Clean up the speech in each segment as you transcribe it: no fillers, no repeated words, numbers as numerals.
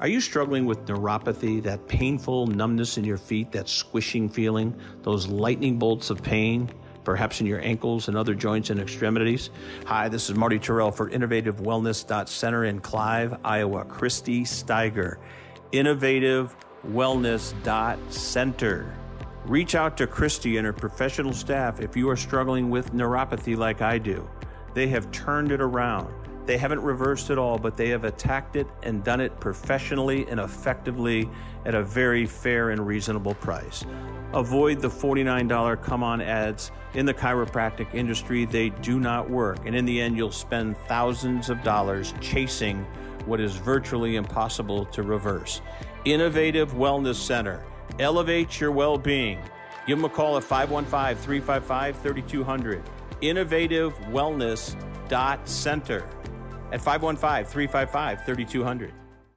Are you struggling with neuropathy, that painful numbness in your feet, that squishing feeling, those lightning bolts of pain, perhaps in your ankles and other joints and extremities? Hi, this is Marty Terrell for InnovativeWellness.Center in Clive, Iowa. Christy Steiger, InnovativeWellness.Center. Reach out to Christy and her professional staff if you are struggling with neuropathy like I do. They have turned it around. They haven't reversed it all, but they have attacked it and done it professionally and effectively at a very fair and reasonable price. Avoid the $49 come-on ads in the chiropractic industry. They do not work. And in the end, you'll spend thousands of dollars chasing what is virtually impossible to reverse. Innovative Wellness Center. Elevate your well-being. Give them a call at 515-355-3200. InnovativeWellness.Center at 515-355-3200.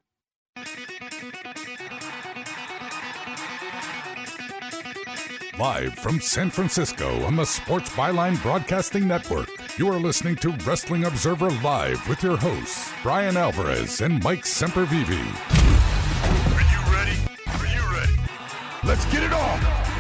Live from San Francisco on the Sports Byline Broadcasting Network, you are listening to Wrestling Observer Live with your hosts, Brian Alvarez and Mike Sempervive. Are you ready? Are you ready? Let's get it on!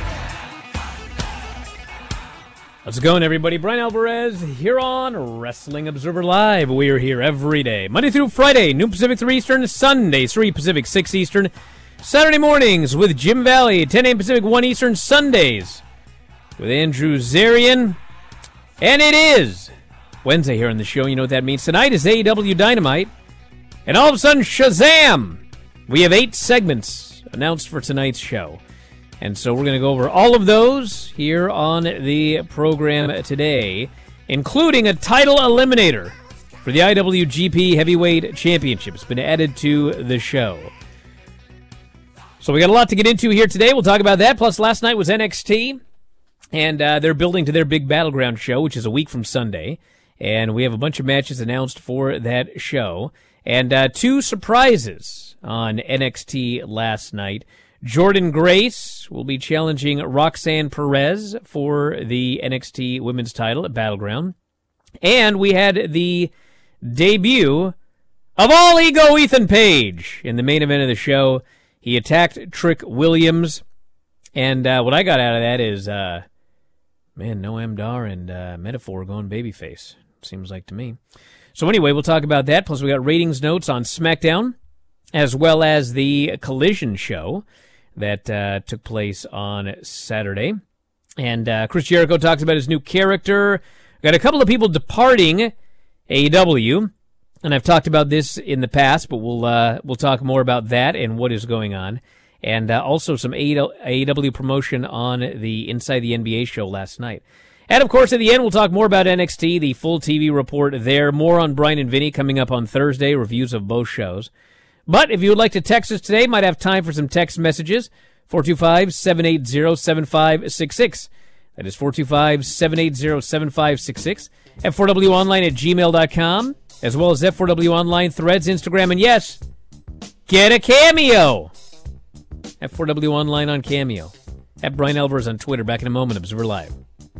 How's it going, everybody? Brian Alvarez here on Wrestling Observer Live. We are here every day, Monday through Friday, noon Pacific, 3 Eastern, Sundays, 3 Pacific, 6 Eastern, Saturday mornings with Jim Valley, 10 a.m. Pacific, 1 Eastern, Sundays with Andrew Zarian. And it is Wednesday here on the show. You know what that means. Tonight is AEW Dynamite. And all of a sudden, Shazam! We have 8 segments announced for tonight's show. And so we're going to go over all of those here on the program today, including a title eliminator for the IWGP Heavyweight Championship. It's been added to the show. So we got a lot to get into here today. We'll talk about that. Plus, last night was NXT, and they're building to their big Battleground show, which is a week from Sunday. And we have a bunch of matches announced for that show. And 2 surprises on NXT last night. Jordynne Grace will be challenging Roxanne Perez for the NXT Women's title at Battleground. And we had the debut of All Ego Ethan Page in the main event of the show. He attacked Trick Williams. And what I got out of that is, Noam Dar and Metaphor going babyface, seems like to me. So anyway, we'll talk about that. Plus we got ratings notes on SmackDown, as well as the Collision show that took place on Saturday. And Chris Jericho talks about his new character. Got a couple of people departing AEW, and I've talked about this in the past, but we'll talk more about that and what is going on. And also some AEW promotion on the Inside the NBA show last night. And, of course, at the end, we'll talk more about NXT, the full TV report there. More on Brian and Vinny coming up on Thursday, reviews of both shows. But if you would like to text us today, might have time for some text messages. 425-780-7566. That is 425-780-7566. F4WOnline at gmail.com, as well as F4W Online, Threads, Instagram, and yes, get a Cameo. F4W Online on Cameo. At Brian Alvarez on Twitter. Back in a moment. Observer Live.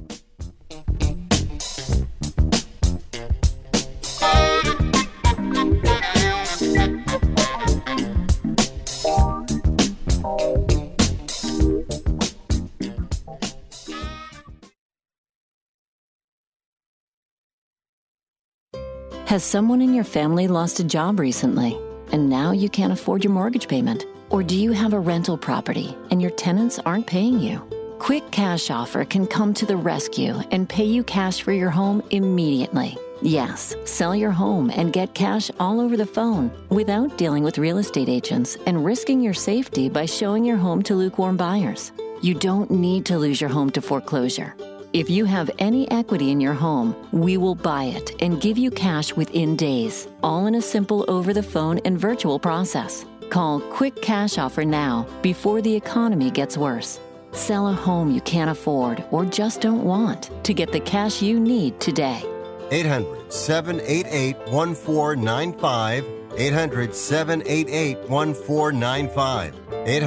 Has someone in your family lost a job recently, and now you can't afford your mortgage payment? Or do you have a rental property and your tenants aren't paying you? Quick Cash Offer can come to the rescue and pay you cash for your home immediately. Yes, sell your home and get cash all over the phone without dealing with real estate agents and risking your safety by showing your home to lukewarm buyers. You don't need to lose your home to foreclosure. If you have any equity in your home, we will buy it and give you cash within days, all in a simple over-the-phone and virtual process. Call Quick Cash Offer now before the economy gets worse. Sell a home you can't afford or just don't want to get the cash you need today. 800-788-1495. 800-788-1495.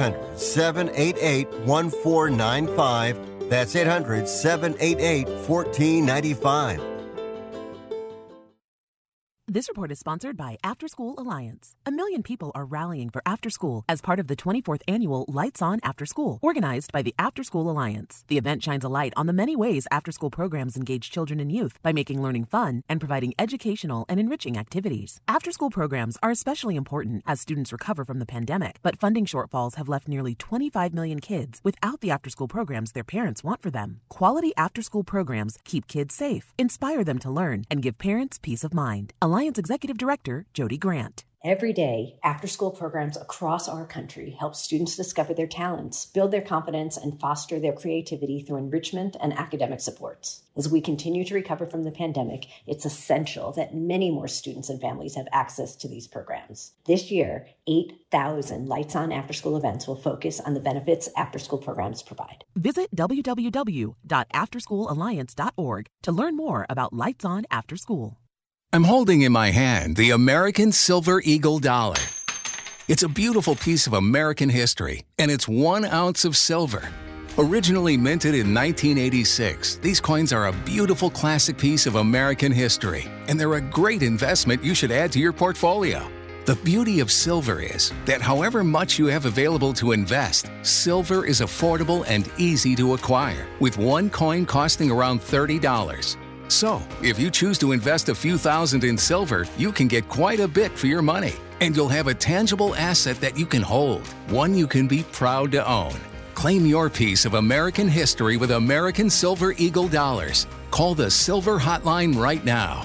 800-788-1495. That's 800-788-1495. This report is sponsored by After School Alliance. 1 million people are rallying for after school as part of the 24th annual Lights On After School, organized by the After School Alliance. The event shines a light on the many ways after-school programs engage children and youth by making learning fun and providing educational and enriching activities. After-school programs are especially important as students recover from the pandemic, but funding shortfalls have left nearly 25 million kids without the after-school programs their parents want for them. Quality after-school programs keep kids safe, inspire them to learn, and give parents peace of mind. Alliance Executive Director Jody Grant. Every day, after-school programs across our country help students discover their talents, build their confidence, and foster their creativity through enrichment and academic supports. As we continue to recover from the pandemic, it's essential that many more students and families have access to these programs. This year, 8,000 Lights On after-school events will focus on the benefits after-school programs provide. Visit www.afterschoolalliance.org to learn more about Lights On After School. I'm holding in my hand the American Silver Eagle dollar. It's a beautiful piece of American history, and it's 1 ounce of silver. Originally minted in 1986, these coins are a beautiful classic piece of American history, and they're a great investment you should add to your portfolio. The beauty of silver is that however much you have available to invest, silver is affordable and easy to acquire, with one coin costing around $30. So, if you choose to invest a few thousand in silver, you can get quite a bit for your money. And you'll have a tangible asset that you can hold, one you can be proud to own. Claim your piece of American history with American Silver Eagle dollars. Call the Silver Hotline right now.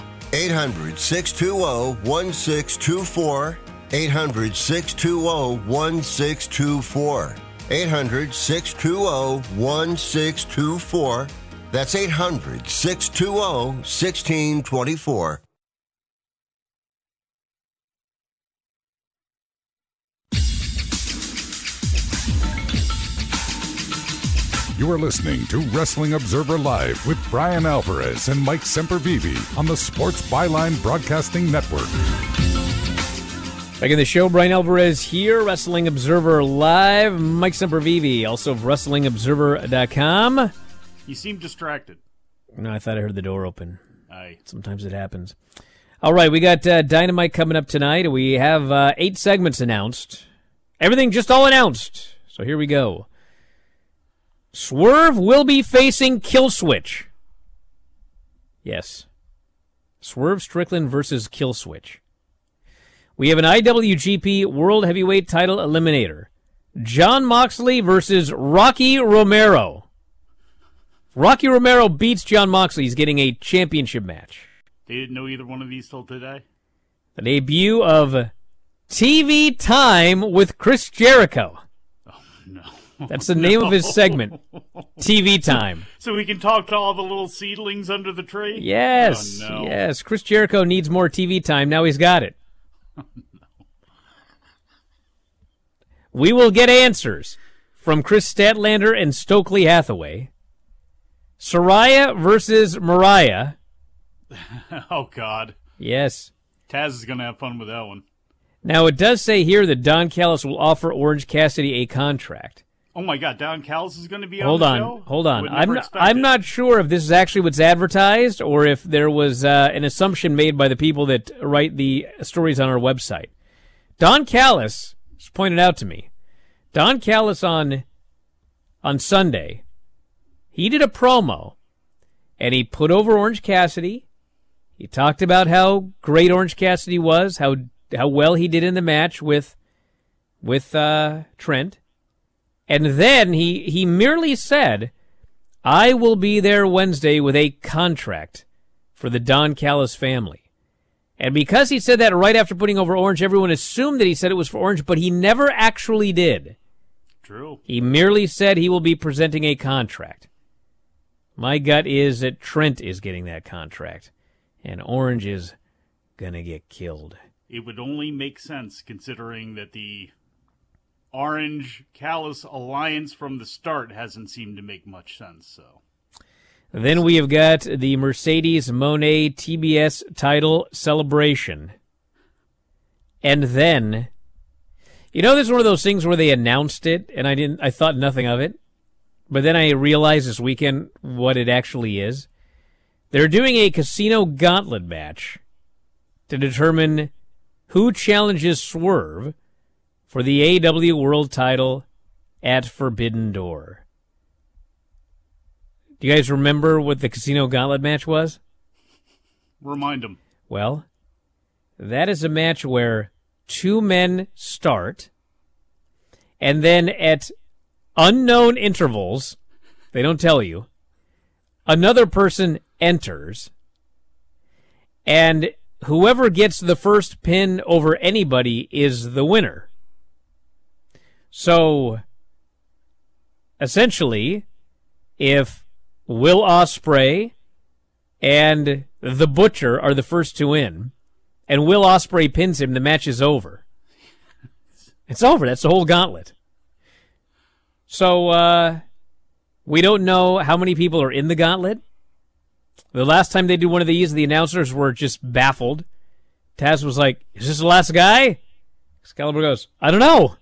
800-620-1624. 800-620-1624. 800-620-1624. That's 800-620-1624. You are listening to Wrestling Observer Live with Brian Alvarez and Mike Sempervive on the Sports Byline Broadcasting Network. Back in the show, Brian Alvarez here, Wrestling Observer Live. Mike Sempervive, also of WrestlingObserver.com. You seem distracted. No, I thought I heard the door open. Aye. Sometimes it happens. All right, we got Dynamite coming up tonight. We have 8 segments announced. Everything just all announced. So here we go. Swerve will be facing Killswitch. Yes. Swerve Strickland versus Killswitch. We have an IWGP World Heavyweight Title Eliminator. Jon Moxley versus Rocky Romero. Rocky Romero beats Jon Moxley. He's getting a championship match. They didn't know either one of these till today? The debut of TV Time with Chris Jericho. Oh, no. That's the name of his segment. TV Time. So we can talk to all the little seedlings under the tree? Yes. Oh, no. Yes. Chris Jericho needs more TV time. Now he's got it. Oh, no. We will get answers from Chris Statlander and Stokely Hathaway. Saraya versus Mariah. Oh, God. Yes. Taz is going to have fun with that one. Now, it does say here that Don Callis will offer Orange Cassidy a contract. Oh, my God. Don Callis is going to be on the show? Hold on. I'm not sure if this is actually what's advertised or if there was an assumption made by the people that write the stories on our website. Don Callis just pointed out to me. Don Callis on Sunday, he did a promo, and he put over Orange Cassidy. He talked about how great Orange Cassidy was, how well he did in the match with Trent. And then he merely said, I will be there Wednesday with a contract for the Don Callis family. And because he said that right after putting over Orange, everyone assumed that he said it was for Orange, but he never actually did. True. He merely said he will be presenting a contract. My gut is that Trent is getting that contract, and Orange is going to get killed. It would only make sense considering that the Orange Callis alliance from the start hasn't seemed to make much sense. So then we have got the Mercedes Moné TBS title celebration. And then, this is one of those things where they announced it, and I thought nothing of it. But then I realized this weekend what it actually is. They're doing a casino gauntlet match to determine who challenges Swerve for the AEW World title at Forbidden Door. Do you guys remember what the Casino Gauntlet match was? Remind them. Well, that is a match where two men start, and then at unknown intervals, they don't tell you, another person enters, and whoever gets the first pin over anybody is the winner. So, essentially, if Will Ospreay and the Butcher are the first two in, and Will Ospreay pins him, the match is over. It's over. That's the whole gauntlet. So, we don't know how many people are in the gauntlet. The last time they did one of these, the announcers were just baffled. Taz was like, is this the last guy? Excalibur goes, I don't know.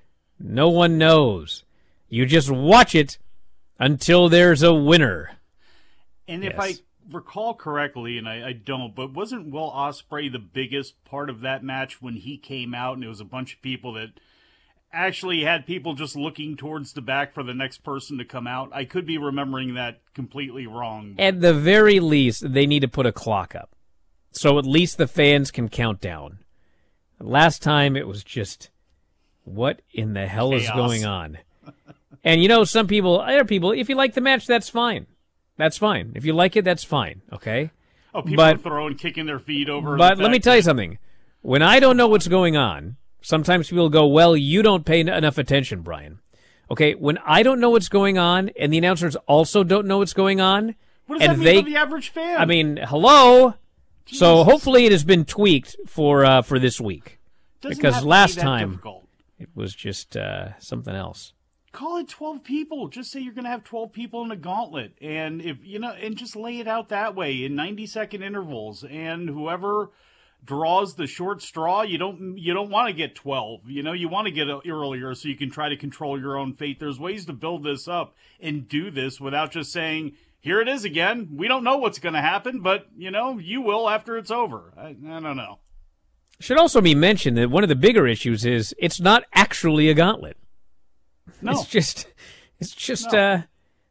No one knows. You just watch it until there's a winner. And if I recall correctly, and I don't, but wasn't Will Ospreay the biggest part of that match when he came out and it was a bunch of people that actually had people just looking towards the back for the next person to come out? I could be remembering that completely wrong. At the very least, they need to put a clock up, so at least the fans can count down. Last time, it was just, what in the hell is going on? And, some people, other people, if you like the match, that's fine. That's fine. If you like it, that's fine, okay? Oh, people are throwing, kicking their feet over. But let me tell you something. When I don't know what's going on, sometimes people go, well, you don't pay enough attention, Brian. Okay, when I don't know what's going on, and the announcers also don't know what's going on, what does that mean for the average fan? I mean, hello? Jesus. So hopefully it has been tweaked for this week. Because last time, it was just something else. Call it 12 people. Just say you're going to have 12 people in a gauntlet, and and just lay it out that way in 90-second intervals. And whoever draws the short straw, you don't want to get 12. You want to get earlier so you can try to control your own fate. There's ways to build this up and do this without just saying, here it is again. We don't know what's going to happen, but you will after it's over. I don't know. Should also be mentioned that one of the bigger issues is it's not actually a gauntlet. No. It's just a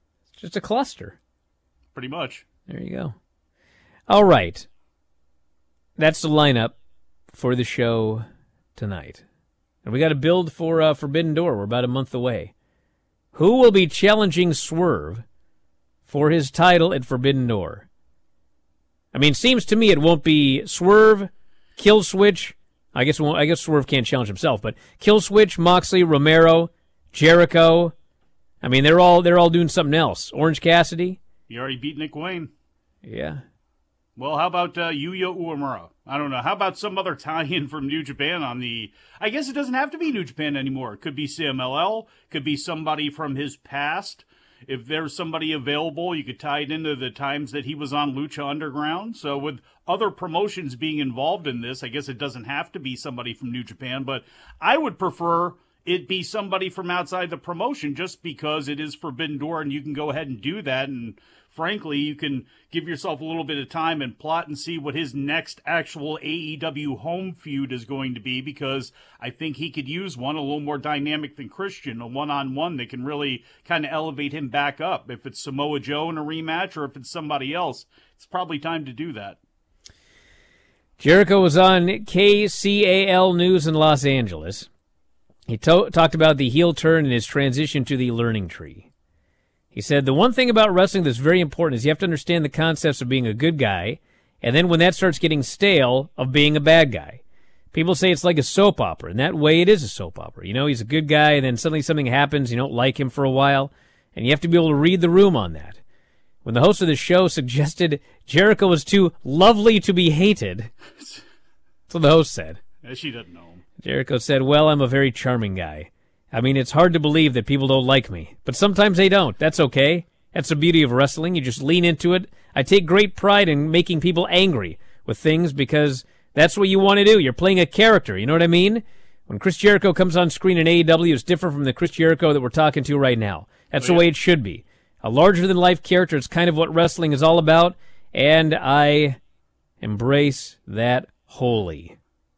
cluster. Pretty much. There you go. All right. That's the lineup for the show tonight. And we got to build for Forbidden Door. We're about a month away. Who will be challenging Swerve for his title at Forbidden Door? I mean, seems to me it won't be Swerve, Killswitch. I guess Swerve can't challenge himself, but Killswitch, Moxley, Romero, Jericho. I mean, they're all doing something else. Orange Cassidy. You already beat Nick Wayne. Yeah. Well, how about Yuya Uemura? I don't know. How about some other tie-in from New Japan on the... I guess it doesn't have to be New Japan anymore. It could be CMLL. Could be somebody from his past. If there's somebody available, you could tie it into the times that he was on Lucha Underground. So with other promotions being involved in this, I guess it doesn't have to be somebody from New Japan. But I would prefer it be somebody from outside the promotion just because it is Forbidden Door and you can go ahead and do that. And frankly, you can give yourself a little bit of time and plot and see what his next actual AEW home feud is going to be, because I think he could use one a little more dynamic than Christian, a one-on-one that can really kind of elevate him back up. If it's Samoa Joe in a rematch or if it's somebody else, it's probably time to do that. Jericho was on KCAL News in Los Angeles. He talked about the heel turn and his transition to the learning tree. He said, the one thing about wrestling that's very important is you have to understand the concepts of being a good guy, and then when that starts getting stale, of being a bad guy. People say it's like a soap opera, and that way it is a soap opera. He's a good guy, and then suddenly something happens, you don't like him for a while, and you have to be able to read the room on that. When the host of the show suggested Jericho was too lovely to be hated, that's what the host said. She doesn't know him. Jericho said, well, I'm a very charming guy. I mean, it's hard to believe that people don't like me, but sometimes they don't. That's okay. That's the beauty of wrestling. You just lean into it. I take great pride in making people angry with things because that's what you want to do. You're playing a character. You know what I mean? When Chris Jericho comes on screen in AEW, it's different from the Chris Jericho that we're talking to right now. That's the way it should be. A larger-than-life character is kind of what wrestling is all about, and I embrace that Holy.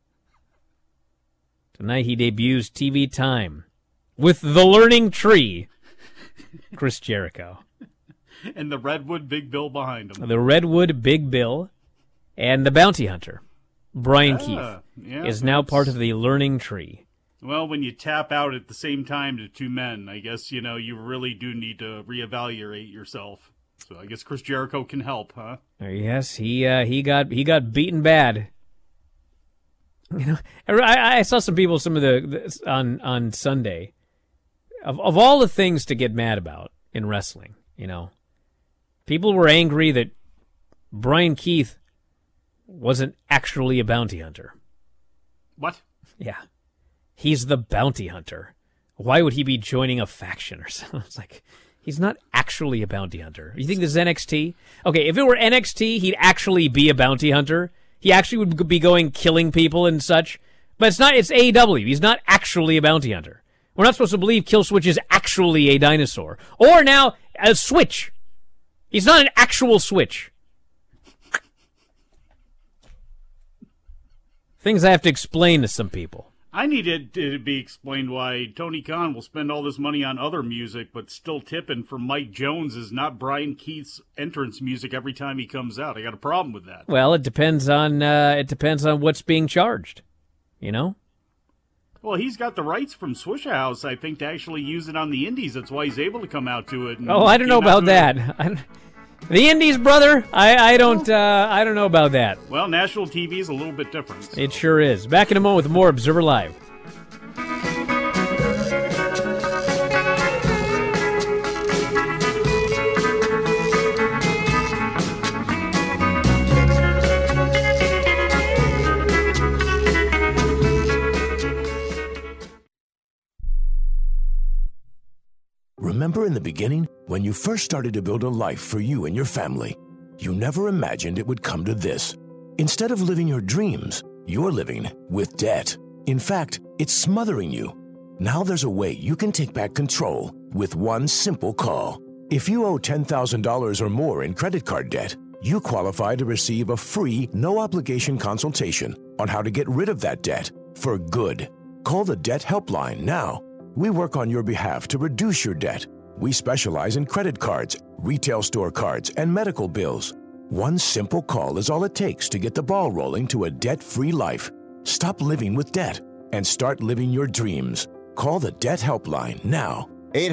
Tonight he debuts TV Time with The Learning Tree, Chris Jericho. And the Redwood Big Bill behind him. The Redwood Big Bill and the Bounty Hunter, Brian Keith, is now part of The Learning Tree. Well, when you tap out at the same time to two men, I guess, you really do need to reevaluate yourself. So I guess Chris Jericho can help, huh? Yes, he got beaten bad. I saw some people, on Sunday, of all the things to get mad about in wrestling, people were angry that Brian Keith wasn't actually a bounty hunter. What? Yeah. He's the bounty hunter. Why would he be joining a faction or something? It's like, he's not actually a bounty hunter. You think this is NXT? Okay, if it were NXT, he'd actually be a bounty hunter. He actually would be going killing people and such. But it's not. It's AEW. He's not actually a bounty hunter. We're not supposed to believe Killswitch is actually a dinosaur. Or now, a switch. He's not an actual switch. Things I have to explain to some people. I need it to be explained why Tony Khan will spend all this money on other music, but still tipping for Mike Jones is not Brian Keith's entrance music every time he comes out. I got a problem with that. Well, it depends on what's being charged. Well, he's got the rights from Swishahouse, I think, to actually use it on the Indies. That's why he's able to come out to it. I don't know about that. The Indies, brother, I don't know about that. Well, national TV is a little bit different. So. It sure is. Back in a moment with more Observer Live. Remember in the beginning, when you first started to build a life for you and your family, you never imagined it would come to this. Instead of living your dreams, you're living with debt. In fact, it's smothering you. Now there's a way you can take back control with one simple call. If you owe $10,000 or more in credit card debt, you qualify to receive a free, no-obligation consultation on how to get rid of that debt for good. Call the Debt Helpline now. We work on your behalf to reduce your debt. We specialize in credit cards, retail store cards, and medical bills. One simple call is all it takes to get the ball rolling to a debt-free life. Stop living with debt and start living your dreams. Call the Debt Helpline now.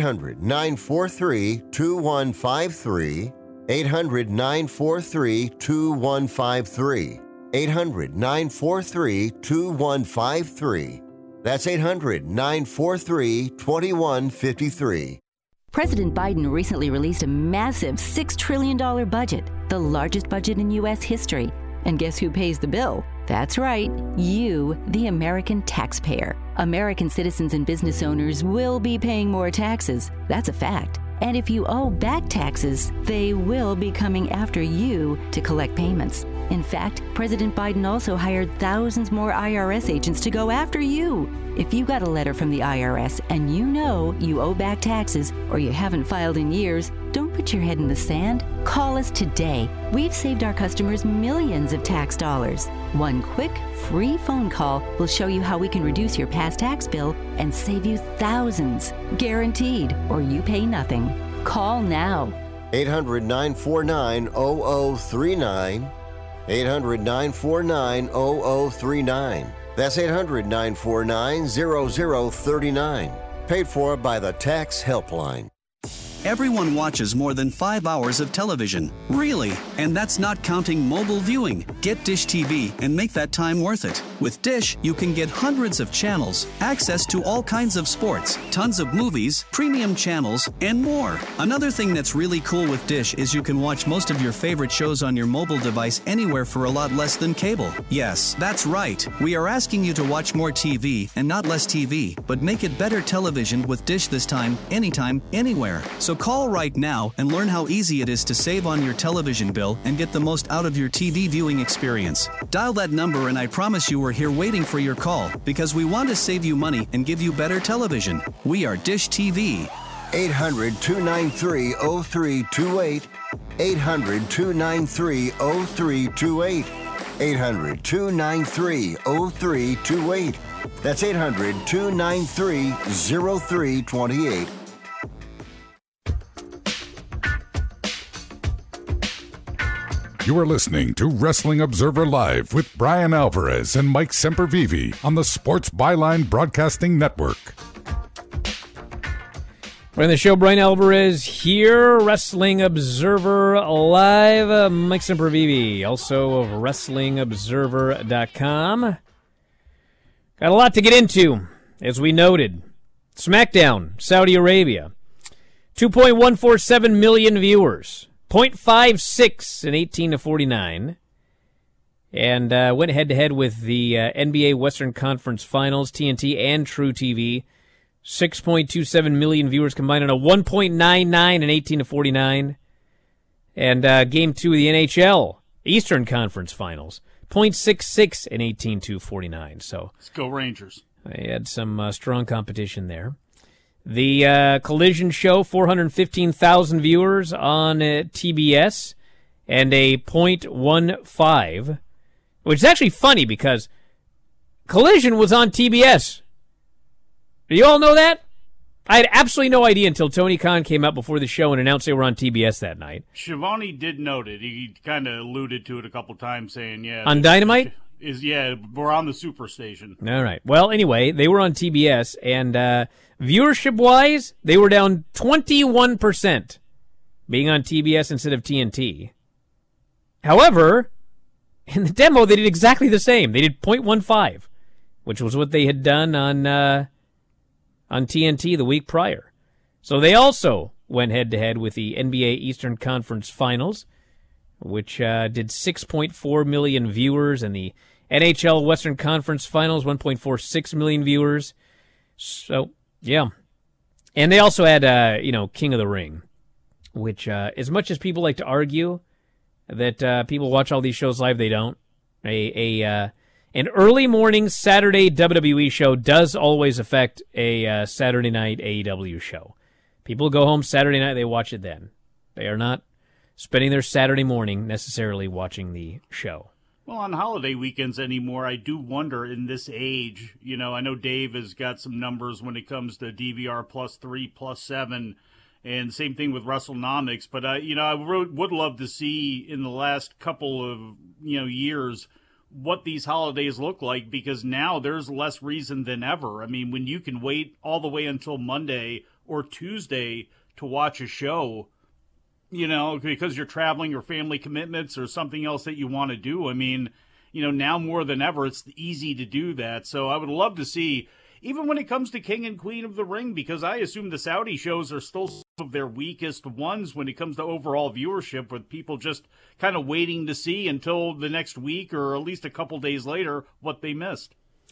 800-943-2153. 800-943-2153. 800-943-2153. That's 800-943-2153. President Biden recently released a massive $6 trillion budget, the largest budget in U.S. history. And guess who pays the bill? That's right, you, the American taxpayer. American citizens and business owners will be paying more taxes. That's a fact. And if you owe back taxes, they will be coming after you to collect payments. In fact, President Biden also hired thousands more IRS agents to go after you. If you got a letter from the IRS and you know you owe back taxes or you haven't filed in years, don't put your head in the sand. Call us today. We've saved our customers millions of tax dollars. One quick, free phone call will show you how we can reduce your past tax bill and save you thousands. Guaranteed, or you pay nothing. Call now. 800-949-0039. 800-949-0039. That's 800-949-0039. Paid for by the Tax Helpline. Everyone watches more than 5 hours of television. Really? And that's not counting mobile viewing. Get Dish TV and make that time worth it. With Dish, you can get hundreds of channels, access to all kinds of sports, tons of movies, premium channels, and more. Another thing that's really cool with Dish is you can watch most of your favorite shows on your mobile device anywhere for a lot less than cable. Yes, that's right. We are asking you to watch more TV and not less TV, but make it better television with Dish this time, anytime, anywhere. So call right now and learn how easy it is to save on your television bill and get the most out of your TV viewing experience. Dial that number and I promise you we're here waiting for your call because we want to save you money and give you better television. We are Dish TV. 800-293-0328. 800-293-0328. 800-293-0328. That's 800-293-0328. You are listening to Wrestling Observer Live with Brian Alvarez and Mike Sempervive on the Sports Byline Broadcasting Network. We're on the show, Brian Alvarez here, Wrestling Observer Live. Mike Sempervive, also of WrestlingObserver.com. Got a lot to get into, as we noted. SmackDown, Saudi Arabia. 2.147 million viewers. 0.56 in 18 to 49. And went head-to-head with the NBA Western Conference Finals, TNT and True TV. 6.27 million viewers combined on a 1.99 in 18 to 49. And Game 2 of the NHL Eastern Conference Finals. 0.66 in 18 to 49. So let's go Rangers. They had some strong competition there. The Collision show, 415,000 viewers on TBS, and a 0.15, which is actually funny because Collision was on TBS. Do you all know that? I had absolutely no idea until Tony Khan came out before the show and announced they were on TBS that night. Shivani did note it. He kind of alluded to it a couple times, saying, yeah. On Dynamite? We're on the Superstation. All right. Well, anyway, they were on TBS, and viewership-wise, they were down 21% being on TBS instead of TNT. However, in the demo, they did exactly the same. They did 0.15, which was what they had done on TNT the week prior. So they also went head-to-head with the NBA Eastern Conference Finals, which did 6.4 million viewers, and the NHL Western Conference Finals, 1.46 million viewers. So, yeah. And they also had, King of the Ring, which, as much as people like to argue that people watch all these shows live, they don't. An early morning Saturday WWE show does always affect a Saturday night AEW show. People go home Saturday night, they watch it then. They are not spending their Saturday morning necessarily watching the show. Well, on holiday weekends anymore, I do wonder in this age, I know Dave has got some numbers when it comes to DVR +3, +7, and same thing with WrestleNomics, but, I would love to see in the last couple of, years what these holidays look like, because now there's less reason than ever. I mean, when you can wait all the way until Monday or Tuesday to watch a show, because you're traveling or family commitments or something else that you want to do. I mean, now more than ever, it's easy to do that. So I would love to see, even when it comes to King and Queen of the Ring, because I assume the Saudi shows are still some of their weakest ones when it comes to overall viewership, with people just kind of waiting to see until the next week or at least a couple days later what they missed.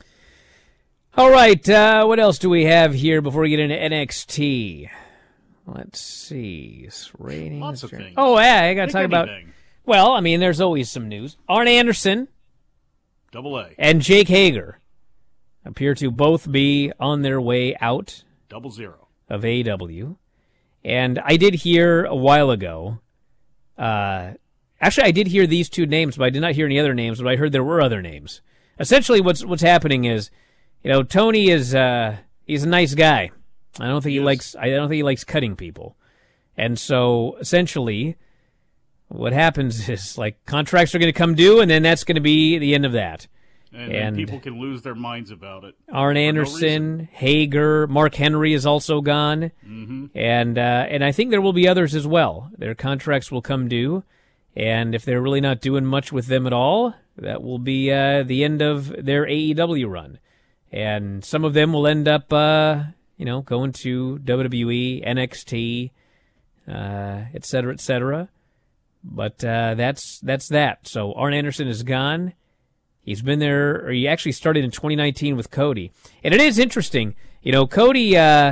All right, what else do we have here before we get into NXT? Let's see. Ratings. Lots of things. Oh, yeah, I got to talk about... Well, I mean, there's always some news. Arn Anderson AA. And Jake Hager appear to both be on their way out 00 of AEW. And I did hear a while ago... actually, I did hear these two names, but I did not hear any other names, but I heard there were other names. Essentially, what's happening is, Tony is... he's a nice guy. I don't think he likes cutting people. And so essentially what happens is contracts are going to come due, and then that's going to be the end of that. And people can lose their minds about it. Arn Anderson, Hager, Mark Henry is also gone. Mm-hmm. And I think there will be others as well. Their contracts will come due, and if they're really not doing much with them at all, that will be the end of their AEW run. And some of them will end up going to WWE, NXT, et cetera, et cetera. But that's that. So Arn Anderson is gone. He's been there, or he actually started in 2019 with Cody. And it is interesting. Cody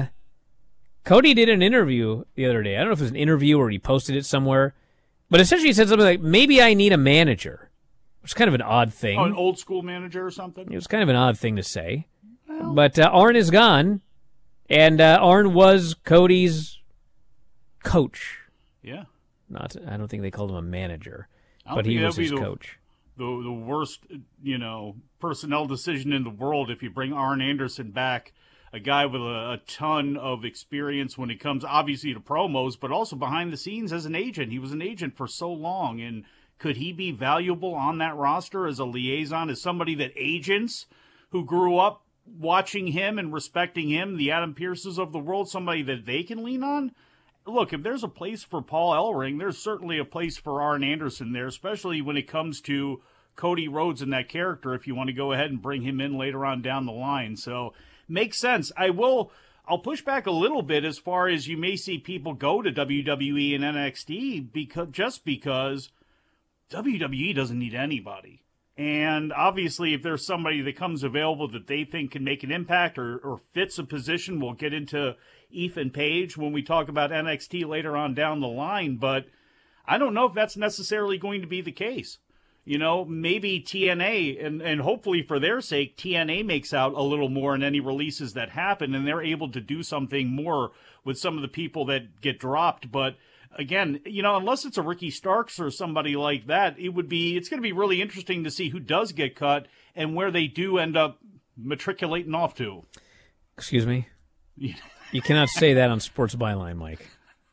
did an interview the other day. I don't know if it was an interview or he posted it somewhere. But essentially he said something like, maybe I need a manager, which is kind of an odd thing. Oh, an old school manager or something? It was kind of an odd thing to say. Well. But Arn is gone. And Arn was Cody's coach. Yeah. I don't think they called him a manager, but he was his coach. the worst, personnel decision in the world if you bring Arn Anderson back, a guy with a ton of experience when it comes, obviously, to promos, but also behind the scenes as an agent. He was an agent for so long, and could he be valuable on that roster as a liaison, as somebody that agents who grew up watching him and respecting him, the Adam Pearces of the world, somebody that they can lean on? Look, if there's a place for Paul Ellering, there's certainly a place for Arn Anderson there, especially when it comes to Cody Rhodes and that character, if you want to go ahead and bring him in later on down the line. So, makes sense. I'll push back a little bit as far as you may see people go to WWE and NXT because WWE doesn't need anybody. And obviously, if there's somebody that comes available that they think can make an impact or fits a position, we'll get into Ethan Page when we talk about NXT later on down the line. But I don't know if that's necessarily going to be the case. Maybe TNA, and hopefully for their sake, TNA makes out a little more in any releases that happen, and they're able to do something more with some of the people that get dropped. But again, unless it's a Ricky Starks or somebody like that, it's going to be really interesting to see who does get cut and where they do end up matriculating off to. Excuse me? You cannot say that on Sports Byline, Mike.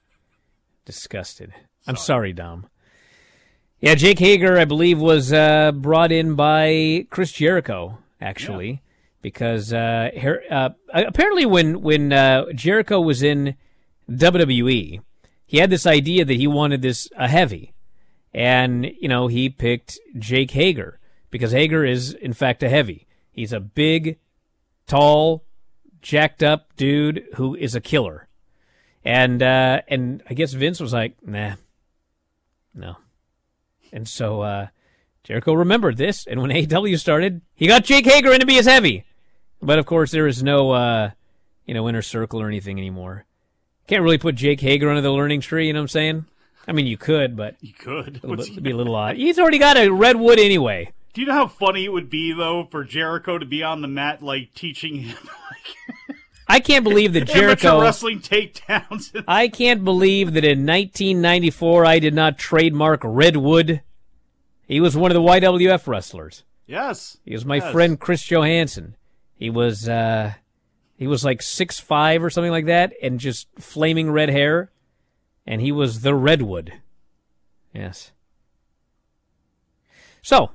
Disgusted. I'm sorry, Dom. Yeah, Jake Hager, I believe, was brought in by Chris Jericho, actually, because apparently when Jericho was in WWE, he had this idea that he wanted a heavy, and he picked Jake Hager because Hager is in fact a heavy. He's a big, tall, jacked up dude who is a killer, and I guess Vince was like, nah, no. And so Jericho remembered this, and when AEW started, he got Jake Hager in to be his heavy. But, of course, there is no, inner circle or anything anymore. Can't really put Jake Hager under the learning tree, you know what I'm saying? I mean, you could, but... You could. It'd be a little odd. He's already got a Redwood anyway. Do you know how funny it would be, though, for Jericho to be on the mat, teaching him, I can't believe that Jericho... amateur wrestling takedowns. I can't believe that in 1994 I did not trademark Redwood. He was one of the YWF wrestlers. Yes. He was my friend Chris Johansson. He was like 6'5" or something like that, and just flaming red hair. And he was the Redwood. Yes. So,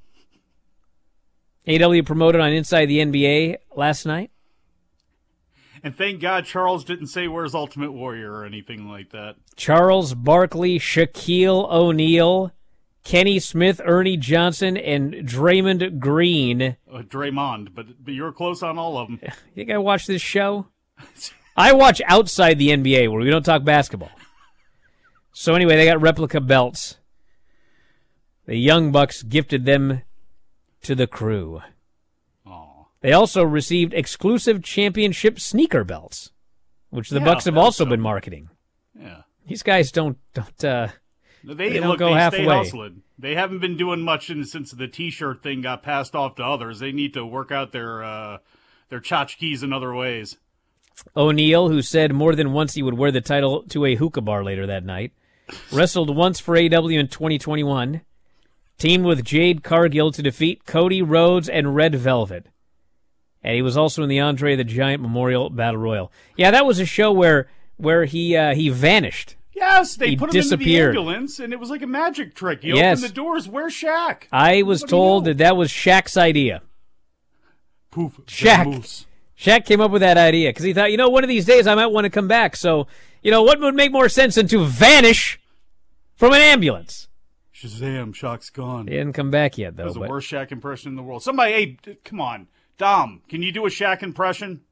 AEW promoted on Inside the NBA last night. And thank God Charles didn't say where's Ultimate Warrior or anything like that. Charles Barkley, Shaquille O'Neal, Kenny Smith, Ernie Johnson, and Draymond Green. Draymond, but you're close on all of them. You think I watch this show? I watch Outside the NBA where we don't talk basketball. So anyway, they got replica belts. The Young Bucks gifted them to the crew. They also received exclusive championship sneaker belts, which the Bucks have also been marketing. Yeah, these guys don't go halfway. Stay hustling. They haven't been doing much since the T-shirt thing got passed off to others. They need to work out their tchotchkes in other ways. O'Neal, who said more than once he would wear the title to a hookah bar later that night, wrestled once for AEW in 2021, teamed with Jade Cargill to defeat Cody Rhodes and Red Velvet. And he was also in the Andre the Giant Memorial Battle Royal. Yeah, that was a show where he vanished. Yes, they put him into the disappeared. ambulance, and it was like a magic trick. He Yes. opened the doors. Where's Shaq? I was told that was Shaq's idea. Poof. Shaq came up with that idea because he thought, one of these days I might want to come back. So, what would make more sense than to vanish from an ambulance? Shazam, Shaq's gone. He didn't come back yet, though. That was the worst Shaq impression in the world. Somebody, hey, come on. Dom, can you do a Shaq impression?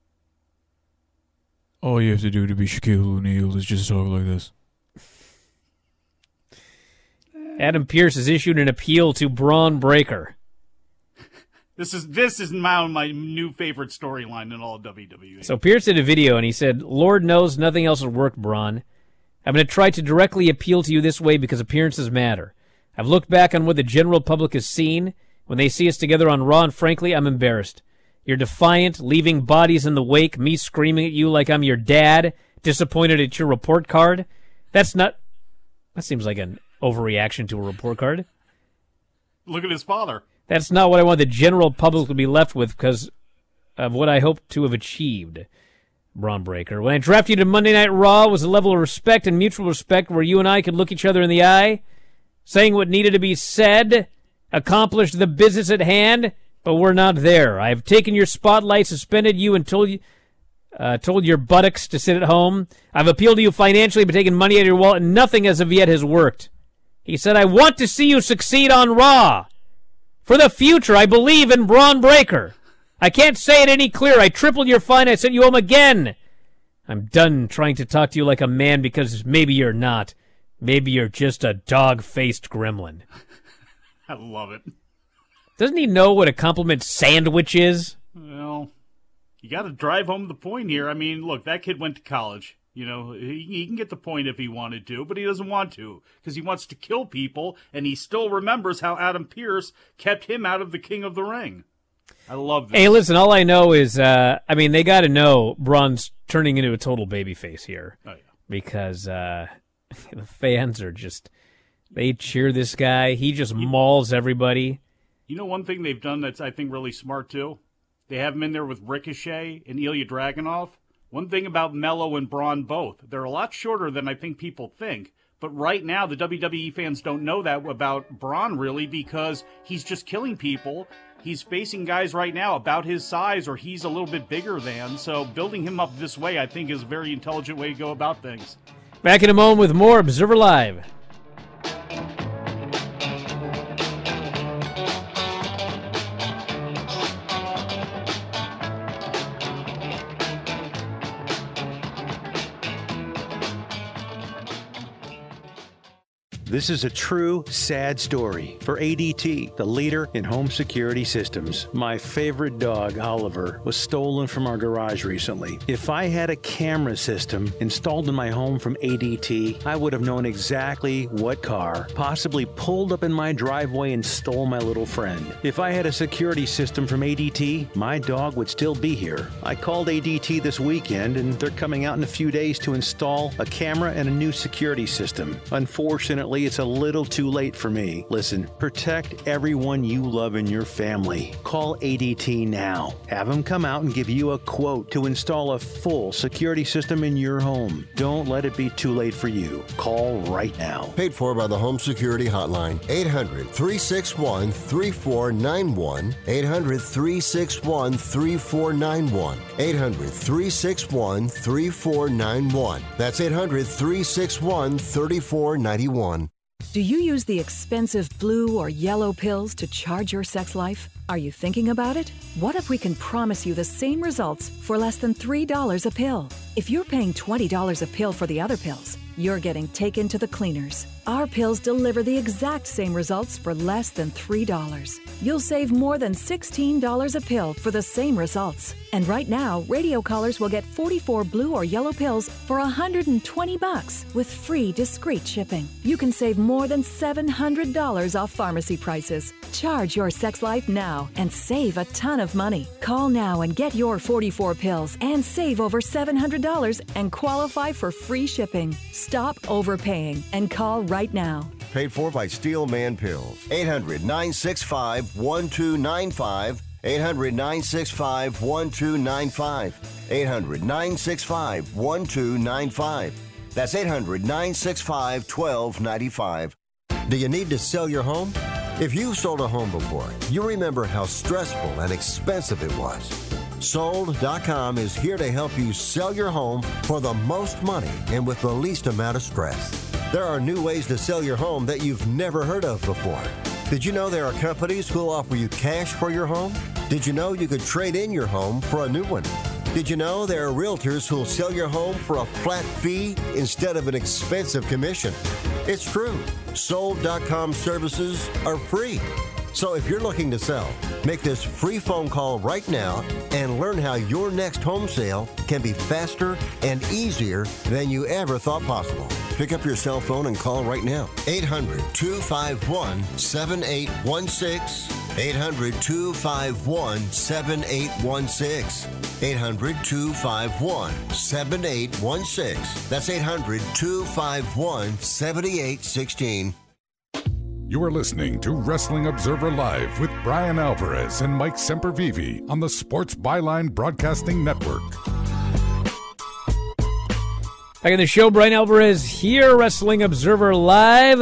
All you have to do to be Shaquille O'Neal is just talk like this. Adam Pearce has issued an appeal to Braun Breaker. This is my new favorite storyline in all of WWE. So Pearce did a video, and he said, Lord knows nothing else will work, Braun. I'm going to try to directly appeal to you this way because appearances matter. I've looked back on what the general public has seen. When they see us together on Raw, and frankly, I'm embarrassed. You're defiant, leaving bodies in the wake, me screaming at you like I'm your dad, disappointed at your report card. That seems like an overreaction to a report card. Look at his father. That's not what I want the general public to be left with because of what I hope to have achieved, Braun Breaker. When I drafted you to Monday Night Raw, was a level of respect and mutual respect where you and I could look each other in the eye, saying what needed to be said, accomplish the business at hand, but we're not there. I have taken your spotlight, suspended you, and told your buttocks to sit at home. I've appealed to you financially, but taken money out of your wallet, and nothing as of yet has worked. He said, I want to see you succeed on Raw. For the future, I believe in Braun Breaker. I can't say it any clearer. I tripled your fine. I sent you home again. I'm done trying to talk to you like a man because maybe you're not. Maybe you're just a dog-faced gremlin. I love it. Doesn't he know what a compliment sandwich is? Well, you got to drive home the point here. I mean, look, that kid went to college. You know, he can get the point if he wanted to, but he doesn't want to because he wants to kill people, and he still remembers how Adam Pearce kept him out of the King of the Ring. I love this. Hey, listen, all I know is, they got to know Braun's turning into a total babyface here. Oh, yeah. Because the fans are just, they cheer this guy. He just mauls everybody. You know one thing they've done that's, I think, really smart, too? They have him in there with Ricochet and Ilya Dragunov. One thing about Mello and Braun both, they're a lot shorter than I think people think. But right now, the WWE fans don't know that about Braun, really, because he's just killing people. He's facing guys right now about his size, or he's a little bit bigger than. So building him up this way, I think, is a very intelligent way to go about things. Back in a moment with more Observer Live. This is a true, sad story for ADT, the leader in home security systems. My favorite dog, Oliver, was stolen from our garage recently. If I had a camera system installed in my home from ADT, I would have known exactly what car possibly pulled up in my driveway and stole my little friend. If I had a security system from ADT, my dog would still be here. I called ADT this weekend, and they're coming out in a few days to install a camera and a new security system. Unfortunately, it's a little too late for me. Listen, protect everyone you love in your family. Call ADT now. Have them come out and give you a quote to install a full security system in your home. Don't let it be too late for you. Call right now. Paid for by the Home Security Hotline. 800-361-3491. 800-361-3491. 800-361-3491. That's 800-361-3491. Do you use the expensive blue or yellow pills to charge your sex life? Are you thinking about it? What if we can promise you the same results for less than $3 a pill? If you're paying $20 a pill for the other pills, you're getting taken to the cleaners. Our pills deliver the exact same results for less than $3. You'll save more than $16 a pill for the same results. And right now, radio callers will get 44 blue or yellow pills for $120 with free discreet shipping. You can save more than $700 off pharmacy prices. Charge your sex life now and save a ton of money. Call now and get your 44 pills and save over $700 and qualify for free shipping. Stop overpaying and call right now. Paid for by Steelman Pills. 800-965-1295. 800-965-1295. 800-965-1295. That's 800-965-1295. Do you need to sell your home? If you've sold a home before, you remember how stressful and expensive it was. Sold.com is here to help you sell your home for the most money and with the least amount of stress. There are new ways to sell your home that you've never heard of before. Did you know there are companies who'll offer you cash for your home? Did you know you could trade in your home for a new one? Did you know there are realtors who'll sell your home for a flat fee instead of an expensive commission? It's true. Sold.com services are free. So if you're looking to sell, make this free phone call right now and learn how your next home sale can be faster and easier than you ever thought possible. Pick up your cell phone and call right now. 800-251-7816. 800-251-7816. 800-251-7816. That's 800-251-7816. You are listening to Wrestling Observer Live with Brian Alvarez and Mike Sempervive on the Sports Byline Broadcasting Network. Back in the show, Brian Alvarez here, Wrestling Observer Live.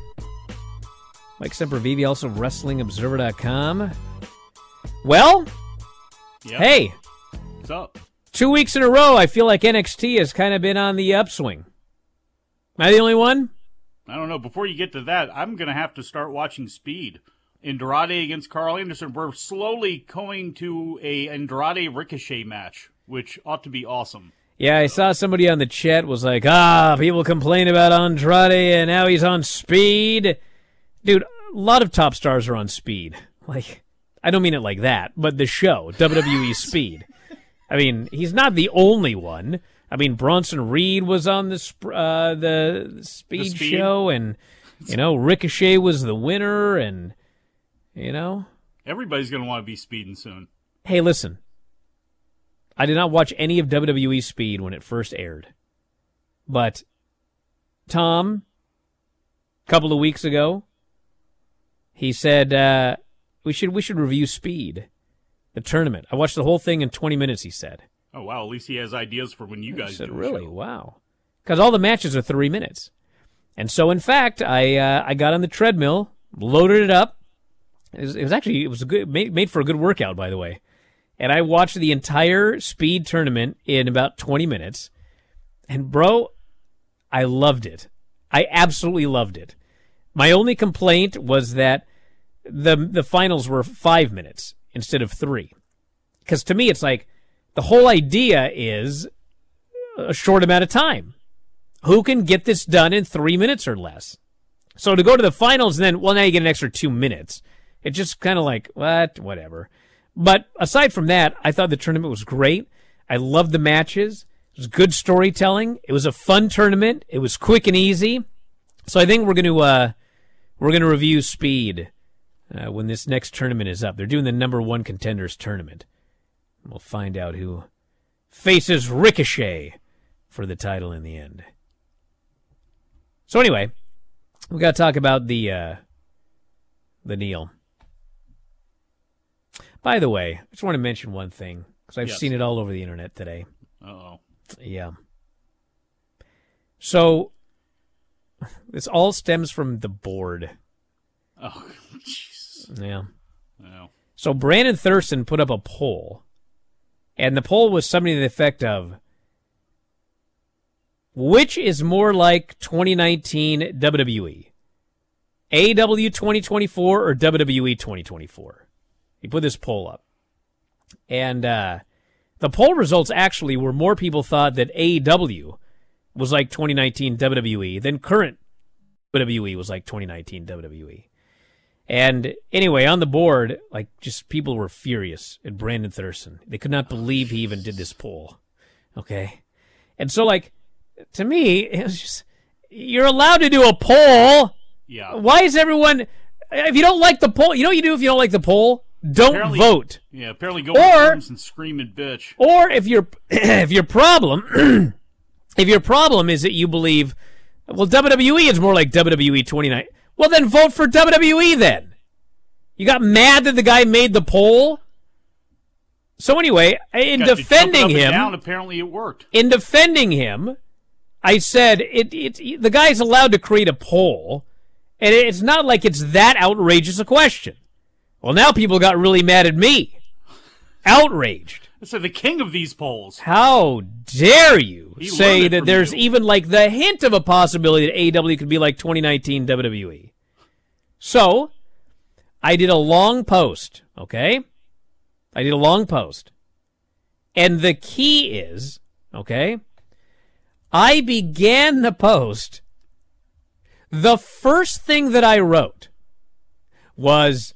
Mike Sempervive, also of WrestlingObserver.com. Well, Hey. What's up? 2 weeks in a row, I feel like NXT has kind of been on the upswing. Am I the only one? I don't know. Before you get to that, I'm going to have to start watching Speed. Andrade against Carl Anderson. We're slowly going to a Andrade Ricochet match, which ought to be awesome. Yeah, I saw somebody on the chat was like, people complain about Andrade and now he's on Speed. Dude, a lot of top stars are on Speed. Like, I don't mean it like that, but the show, WWE Speed. I mean, he's not the only one. I mean, Bronson Reed was on the Speed show, and, Ricochet was the winner, and, Everybody's going to want to be speeding soon. Hey, listen. I did not watch any of WWE Speed when it first aired. But Tom, a couple of weeks ago, he said, we should review Speed, the tournament. I watched the whole thing in 20 minutes, he said. Oh, wow. At least he has ideas for when you guys do really? show. Wow. Because all the matches are 3 minutes. And so, in fact, I got on the treadmill, loaded it up. It was a good, made for a good workout, by the way. And I watched the entire Speed tournament in about 20 minutes. And, bro, I loved it. I absolutely loved it. My only complaint was that the finals were 5 minutes instead of 3. Because to me, it's like, the whole idea is a short amount of time. Who can get this done in 3 minutes or less? So to go to the finals and then, now you get an extra 2 minutes. It's just kind of like, whatever. But aside from that, I thought the tournament was great. I loved the matches. It was good storytelling. It was a fun tournament. It was quick and easy. So I think we're going to review Speed when this next tournament is up. They're doing the number 1 contenders tournament. We'll find out who faces Ricochet for the title in the end. So anyway, we got to talk about the Neil. By the way, I just want to mention one thing because I've seen it all over the internet today. Uh-oh. Yeah. So this all stems from the board. Oh, Jesus. Yeah. Wow. So Brandon Thurston put up a poll. And the poll was something to the effect of, which is more like 2019 WWE? AEW 2024 or WWE 2024? He put this poll up. And the poll results actually were more people thought that AEW was like 2019 WWE than current WWE was like 2019 WWE. And anyway, on the board, just people were furious at Brandon Thurston. They could not believe he even did this poll. Okay? And so, to me, it was just, you're allowed to do a poll. Yeah. Why is everyone, if you don't like the poll, you know what you do if you don't like the poll? Don't vote. Yeah, apparently go with and scream and bitch. Or if your problem, if your problem is that you believe, WWE is more like WWE 29. Well, then vote for WWE then. You got mad that the guy made the poll? So anyway, in defending him... Down, apparently it worked. In defending him, I said the guy's allowed to create a poll, and it's not like it's that outrageous a question. Well, now people got really mad at me. Outraged. So the king of these polls. How dare you say that there's even the hint of a possibility that AEW could be like 2019 WWE. So, I did a long post, okay? I did a long post. And the key is, okay, I began the post, the first thing that I wrote was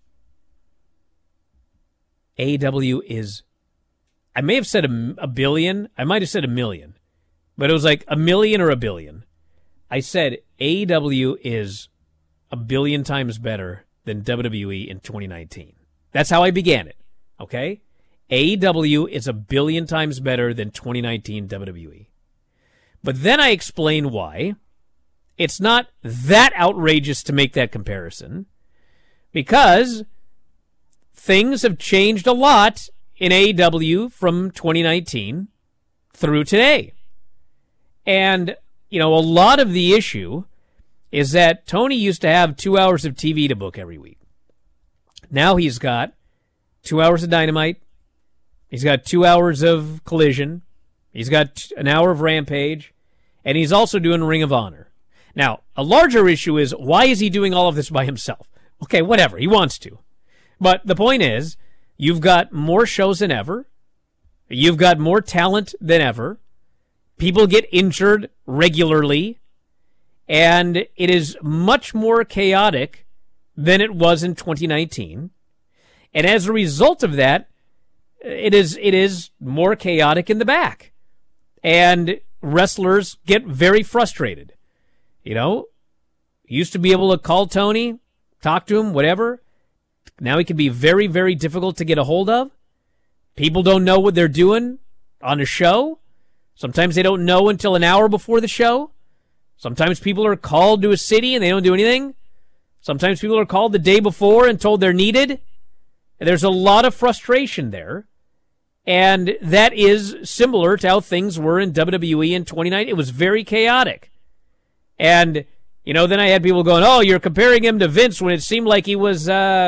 AEW is, I may have said a billion, I might have said a million, but it was like a million or a billion. I said AEW is a billion times better than WWE in 2019. That's how I began it, okay? AEW is a billion times better than 2019 WWE. But then I explained why, it's not that outrageous to make that comparison because things have changed a lot in AEW from 2019 through today. And, a lot of the issue is that Tony used to have 2 hours of TV to book every week. Now he's got 2 hours of Dynamite. He's got 2 hours of Collision. He's got an hour of Rampage. And he's also doing Ring of Honor. Now, a larger issue is, why is he doing all of this by himself? Okay, whatever. He wants to. But the point is, you've got more shows than ever. You've got more talent than ever. People get injured regularly. And it is much more chaotic than it was in 2019. And as a result of that, it is more chaotic in the back. And wrestlers get very frustrated. Used to be able to call Tony, talk to him, whatever. Now he can be very, very difficult to get a hold of. People don't know what they're doing on a show. Sometimes they don't know until an hour before the show. Sometimes people are called to a city and they don't do anything. Sometimes people are called the day before and told they're needed. And there's a lot of frustration there. And that is similar to how things were in WWE in 2019. It was very chaotic. And, then I had people going, oh, you're comparing him to Vince when it seemed like he was,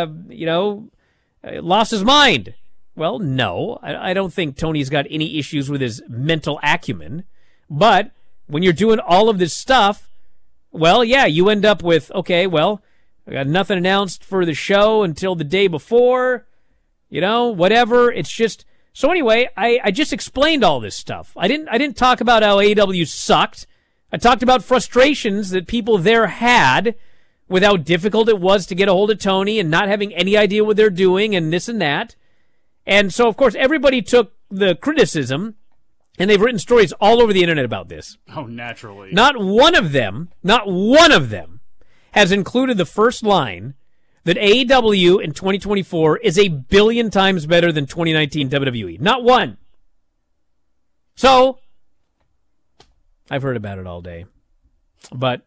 lost his mind. Well, no, I don't think Tony's got any issues with his mental acumen. But when you're doing all of this stuff, well, yeah, you end up with, okay, well, I got nothing announced for the show until the day before, whatever. It's just, so anyway, I just explained all this stuff. I didn't talk about how AEW sucked. I talked about frustrations that people there had with how difficult it was to get a hold of Tony and not having any idea what they're doing and this and that. And so, of course, everybody took the criticism, and they've written stories all over the internet about this. Oh, naturally. Not one of them has included the first line that AEW in 2024 is 1 billion times better than 2019 WWE. Not one. So, I've heard about it all day. But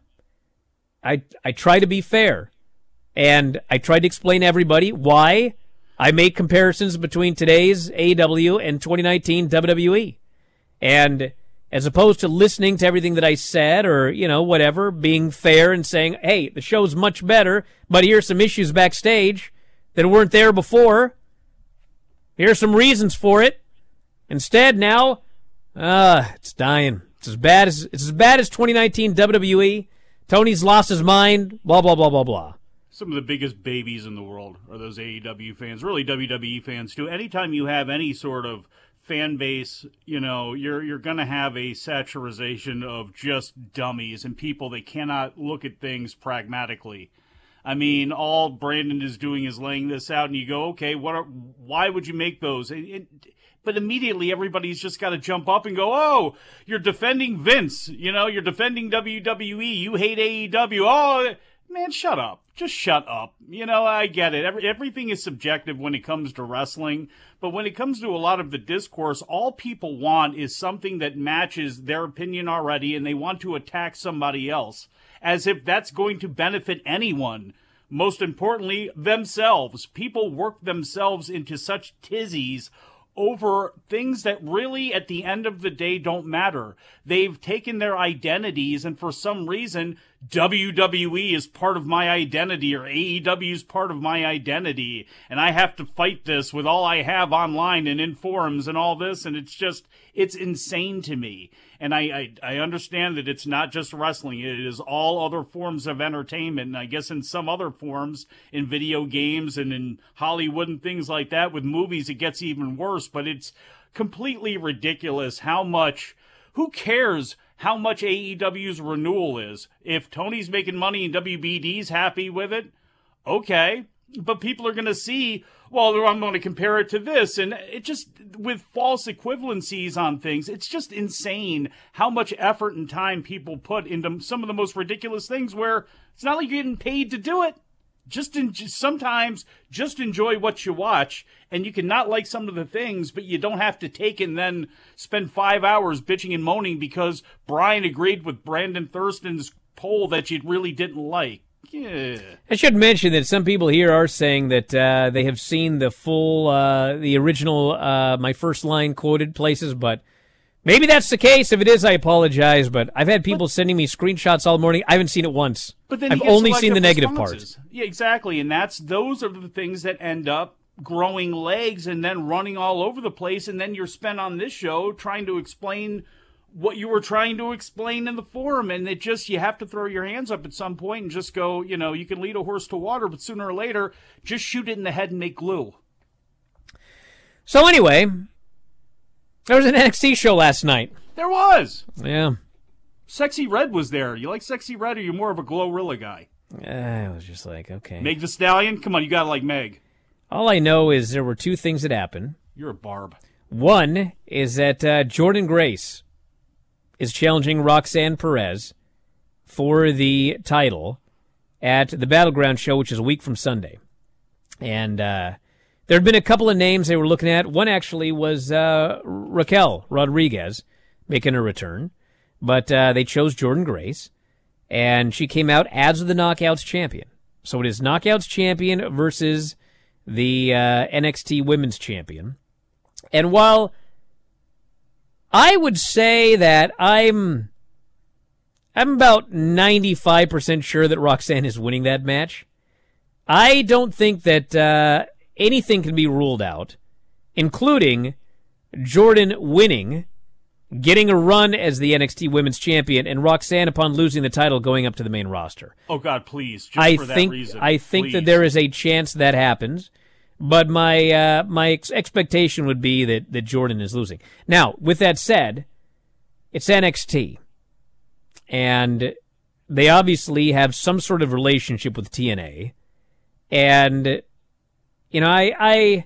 I try to be fair. And I tried to explain to everybody why I made comparisons between today's AEW and 2019 WWE. And as opposed to listening to everything that I said or, whatever, being fair and saying, hey, the show's much better, but here's some issues backstage that weren't there before. Here's some reasons for it. Instead, now, it's dying. It's as bad as 2019 WWE. Tony's lost his mind, blah, blah, blah, blah, blah. Some of the biggest babies in the world are those AEW fans, really WWE fans too. Anytime you have any sort of fan base, you're going to have a saturation of just dummies and people that cannot look at things pragmatically. I mean, all Brandon is doing is laying this out, and you go, okay, why would you make those? But immediately everybody's just got to jump up and go, oh, you're defending Vince, you're defending WWE, you hate AEW, oh, man, shut up. Just shut up. I get it. Everything is subjective when it comes to wrestling, but when it comes to a lot of the discourse, all people want is something that matches their opinion already, and they want to attack somebody else, as if that's going to benefit anyone. Most importantly, themselves. People work themselves into such tizzies over things that really, at the end of the day, don't matter. They've taken their identities, and for some reason, WWE is part of my identity, or AEW is part of my identity, and I have to fight this with all I have online and in forums and all this, and it's insane to me. And I understand that it's not just wrestling. It is all other forms of entertainment, and I guess in some other forms, in video games and in Hollywood and things like that, with movies, it gets even worse, but it's completely ridiculous who cares how much AEW's renewal is? If Tony's making money and WBD's happy with it, okay. But people are going to see, well, I'm going to compare it to this. And it just, with false equivalencies on things, it's just insane how much effort and time people put into some of the most ridiculous things where it's not like you're getting paid to do it. Sometimes just enjoy what you watch, and you can not like some of the things, but you don't have to take it and then spend 5 hours bitching and moaning because Brian agreed with Brandon Thurston's poll that you really didn't like. Yeah. I should mention that some people here are saying that they have seen the full, the original My First Line quoted places, but maybe that's the case. If it is, I apologize, but I've had people sending me screenshots all morning. I haven't seen it once. But then I've only seen the negative parts. Yeah, exactly, and those are the things that end up growing legs and then running all over the place, and then you're spent on this show trying to explain what you were trying to explain in the forum, and you have to throw your hands up at some point and just go, you can lead a horse to water, but sooner or later, just shoot it in the head and make glue. So anyway, there was an NXT show last night. There was! Yeah. Sexy Red was there. You like Sexy Red, or you're more of a Glorilla guy? I was just like, okay. Meg the Stallion? Come on, you gotta like Meg. All I know is there were two things that happened. You're a barb. One is that Jordynne Grace is challenging Roxanne Perez for the title at the Battleground show, which is a week from Sunday. And there had been a couple of names they were looking at. One actually was Raquel Rodriguez making a return, but they chose Jordynne Grace, and she came out as the Knockouts champion. So it is Knockouts champion versus the NXT Women's Champion. And while I would say that I'm about 95% sure that Roxanne is winning that match, I don't think that anything can be ruled out, including Jordynne winning, getting a run as the NXT Women's Champion, and Roxanne, upon losing the title, going up to the main roster. Oh, God, please, just for that reason. I think that there is a chance that happens. But my expectation would be that Jordynne is losing. Now, with that said, it's NXT, and they obviously have some sort of relationship with TNA, and I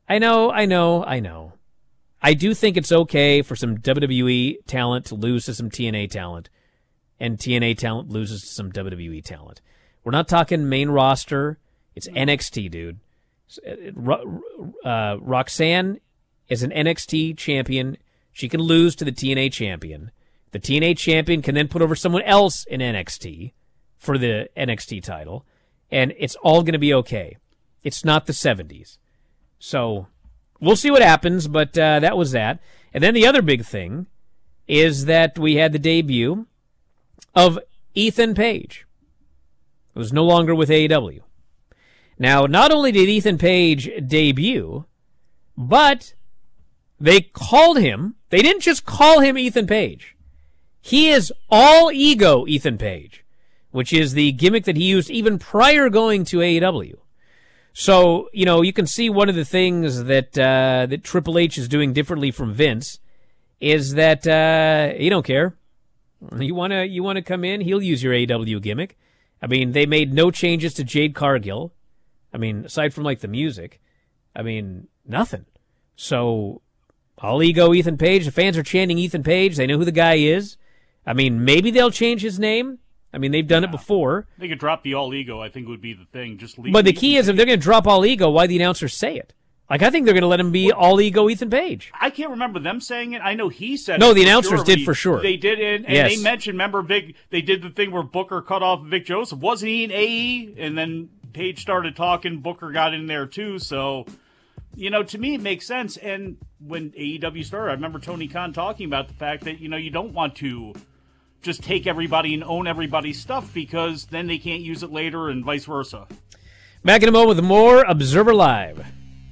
know. I do think it's okay for some WWE talent to lose to some TNA talent, and TNA talent loses to some WWE talent. We're not talking main roster. It's NXT, dude. Roxanne is an NXT champion. She can lose to the TNA champion. The TNA champion can then put over someone else in NXT for the NXT title, and it's all going to be okay. It's not the 70s. So we'll see what happens, but that was that. And then the other big thing is that we had the debut of Ethan Page, who's no longer with AEW. Now, not only did Ethan Page debut, but they called him, they didn't just call him Ethan Page. He is All Ego Ethan Page, which is the gimmick that he used even prior going to AEW. So, you can see one of the things that that Triple H is doing differently from Vince is that he don't care. You want to come in, he'll use your AEW gimmick. I mean, they made no changes to Jade Cargill. I mean, aside from, the music, nothing. So, All Ego Ethan Page, the fans are chanting Ethan Page. They know who the guy is. Maybe they'll change his name. They've done it before. They could drop the All Ego, I think would be the thing. Just leave. But the key is, if they're going to drop All Ego, why the announcers say it? I think they're going to let him be All Ego Ethan Page. I can't remember them saying it. I know he said no, it. No, the announcers did for sure. They did, and yes. They mentioned, remember, they did the thing where Booker cut off Vic Joseph. Wasn't he in AE? And then Page started talking, Booker got in there too, so, to me it makes sense. And when AEW started, I remember Tony Khan talking about the fact that, you don't want to just take everybody and own everybody's stuff because then they can't use it later and vice versa. Back in a moment with more Observer Live.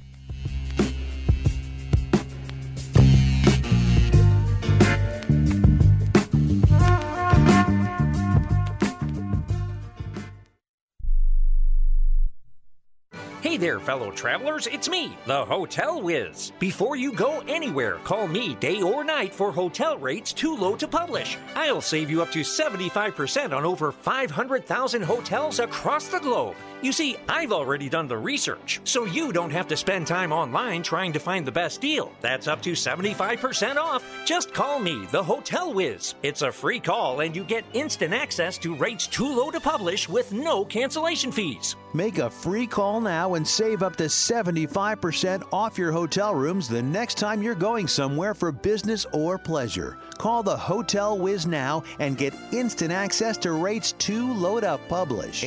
Hey there, fellow travelers. It's me, the Hotel Wiz. Before you go anywhere, call me day or night for hotel rates too low to publish. I'll save you up to 75% on over 500,000 hotels across the globe. You see, I've already done the research, so you don't have to spend time online trying to find the best deal. That's up to 75% off. Just call me, the Hotel Whiz. It's a free call, and you get instant access to rates too low to publish with no cancellation fees. Make a free call now and save up to 75% off your hotel rooms the next time you're going somewhere for business or pleasure. Call the Hotel Whiz now and get instant access to rates too low to publish.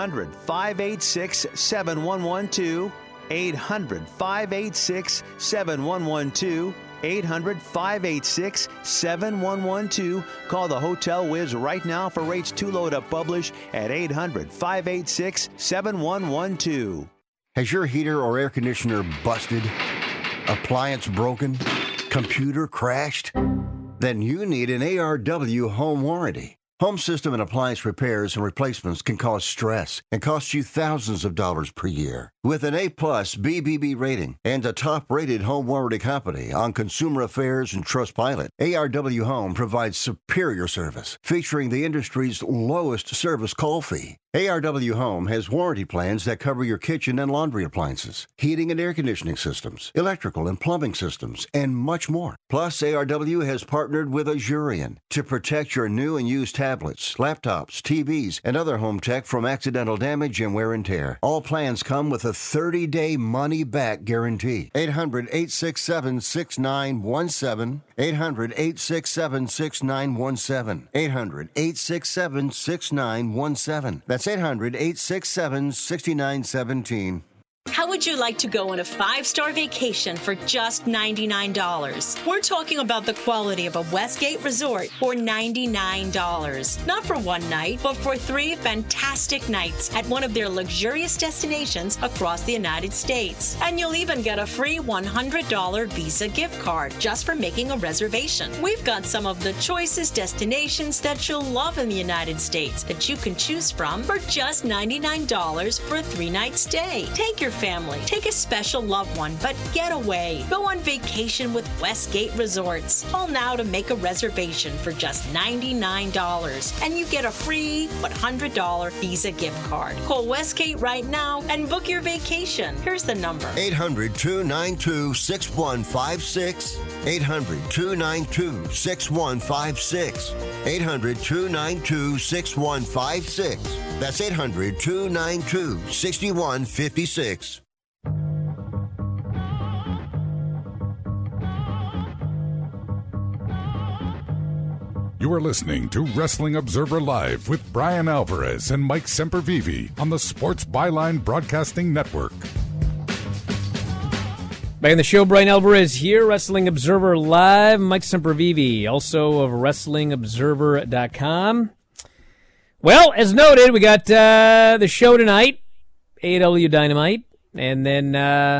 800-586-7112. 800-586-7112. 800-586-7112. Call the Hotel Whiz right now for rates too low to publish at 800-586-7112. Has your heater or air conditioner busted? Appliance broken? Computer crashed? Then you need an ARW home warranty. Home system and appliance repairs and replacements can cause stress and cost you thousands of dollars per year. With an A-plus BBB rating and a top-rated home warranty company on Consumer Affairs and Trustpilot, ARW Home provides superior service, featuring the industry's lowest service call fee. ARW Home has warranty plans that cover your kitchen and laundry appliances, heating and air conditioning systems, electrical and plumbing systems, and much more. Plus, ARW has partnered with Azurion to protect your new and used tablets, laptops, TVs, and other home tech from accidental damage and wear and tear. All plans come with a 30-day money-back guarantee. 800-867-6917. 800-867-6917. 800-867-6917. That's 800-867-6917. How would you like to go on a 5-star vacation for just $99? We're talking about the quality of a Westgate resort for $99. Not for one night, but for 3 fantastic nights at one of their luxurious destinations across the United States. And you'll even get a free $100 Visa gift card just for making a reservation. We've got some of the choicest destinations that you'll love in the United States that you can choose from for just $99 for a 3-night stay. Take your family, take a special loved one, but get away. Go on vacation with Westgate Resorts. Call now to make a reservation for just $99, and you get a free $100 Visa gift card. Call Westgate right now and book your vacation. Here's the number: 800-292-6156. 800-292-6156. 800-292-6156. That's 800-292-6156. You are listening to Wrestling Observer Live with Brian Alvarez and Mike Sempervive on the Sports Byline Broadcasting Network. Back in the show, Brian Alvarez here, Wrestling Observer Live. Mike Sempervive, also of WrestlingObserver.com. Well, as noted, we got the show tonight, AEW Dynamite, and then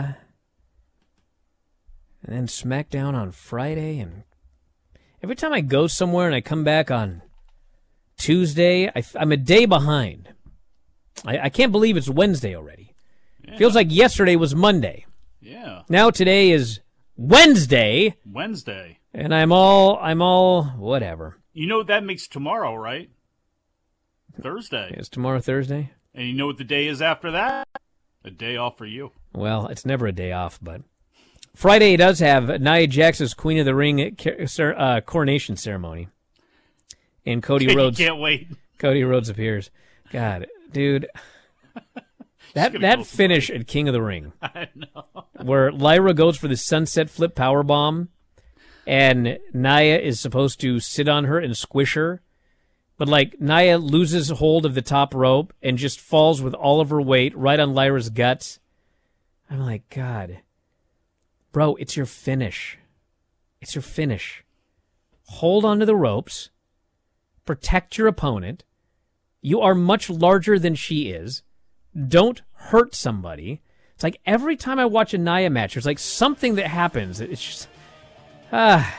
SmackDown on Friday. And every time I go somewhere and I come back on Tuesday, I'm a day behind. I can't believe it's Wednesday already. Yeah. Feels like yesterday was Monday. Yeah. Now today is Wednesday. And I'm all whatever. You know what that makes tomorrow, right? Thursday. Is tomorrow Thursday? And you know what the day is after that? A day off for you. Well, it's never a day off, but Friday does have Nia Jax's Queen of the Ring coronation ceremony. And Cody Rhodes. Can't wait. Cody Rhodes appears. God, dude. That finish at King of the Ring. I know. Where Lyra goes for the sunset flip powerbomb, and Nia is supposed to sit on her and squish her. But, Nia loses hold of the top rope and just falls with all of her weight right on Lyra's guts. I'm like, God. Bro, it's your finish. It's your finish. Hold onto the ropes. Protect your opponent. You are much larger than she is. Don't hurt somebody. It's like every time I watch a Nia match, there's something that happens. It's just... I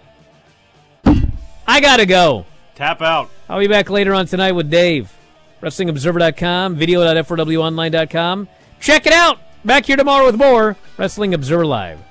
gotta go. Tap out. I'll be back later on tonight with Dave. WrestlingObserver.com, video.f4wonline.com. Check it out. Back here tomorrow with more Wrestling Observer Live.